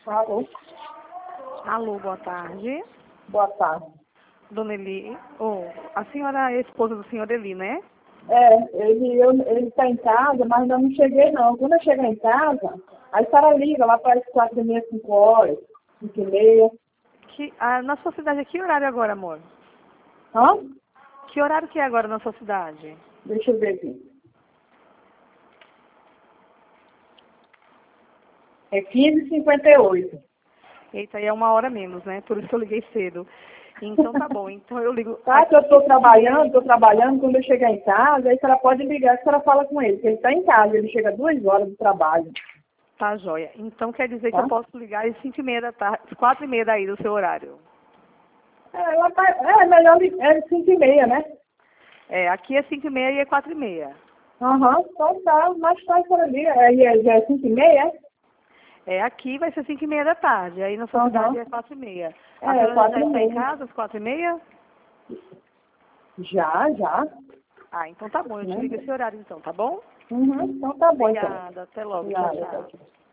Alô? Alô, boa tarde. Boa tarde. Dona Eli, a senhora é a esposa do senhor Eli, né? Ele está em casa, mas ainda não cheguei não. Quando eu chegar em casa, aí a senhora liga lá para as 4h30, 5h, 5h30. Na sua cidade, que horário agora, amor? Hã? Que horário que é agora na sua cidade? Deixa eu ver aqui. É 15h58. Eita, aí é 1 hora menos, né? Por isso que eu liguei cedo. Então tá bom, então eu ligo. Tá, que eu estou trabalhando, quando eu chegar em casa, aí a senhora pode ligar, a senhora fala com ele, que ele está em casa, ele chega 2 horas do trabalho. Tá, joia. Então quer dizer que Tá? eu posso ligar às 5h30 da tarde, 4h30 daí do seu horário. Melhor 5h30, né? Aqui é 5h30 e é 4h30. Aham, então tá, mais tarde a senhora liga. Já é 5h30, é? Aqui vai ser 5h30 da tarde, aí na sua cidade é 4h30. A senhora já está em 4h30. casa às 4h30? Já. Ah, então tá bom, eu te ligo esse horário então, tá bom? Uhum, então tá bom, então. Obrigada, até logo, tchau, Nada, tchau. tchau.